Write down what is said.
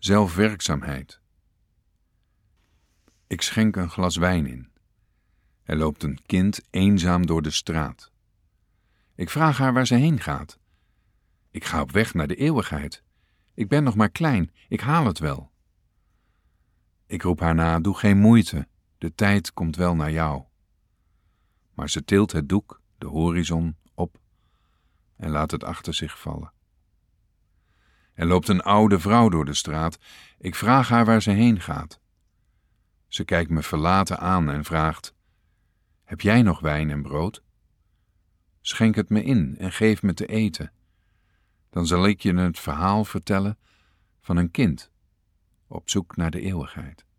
Zelfwerkzaamheid. Ik schenk een glas wijn in. Er loopt een kind eenzaam door de straat. Ik vraag haar waar ze heen gaat. Ik ga op weg naar de eeuwigheid. Ik ben nog maar klein, ik haal het wel. Ik roep haar na, doe geen moeite, de tijd komt wel naar jou. Maar ze tilt het doek, de horizon, op en laat het achter zich vallen. Er loopt een oude vrouw door de straat. Ik vraag haar waar ze heen gaat. Ze kijkt me verlaten aan en vraagt: heb jij nog wijn en brood? Schenk het me in en geef me te eten. Dan zal ik je het verhaal vertellen van een kind op zoek naar de eeuwigheid.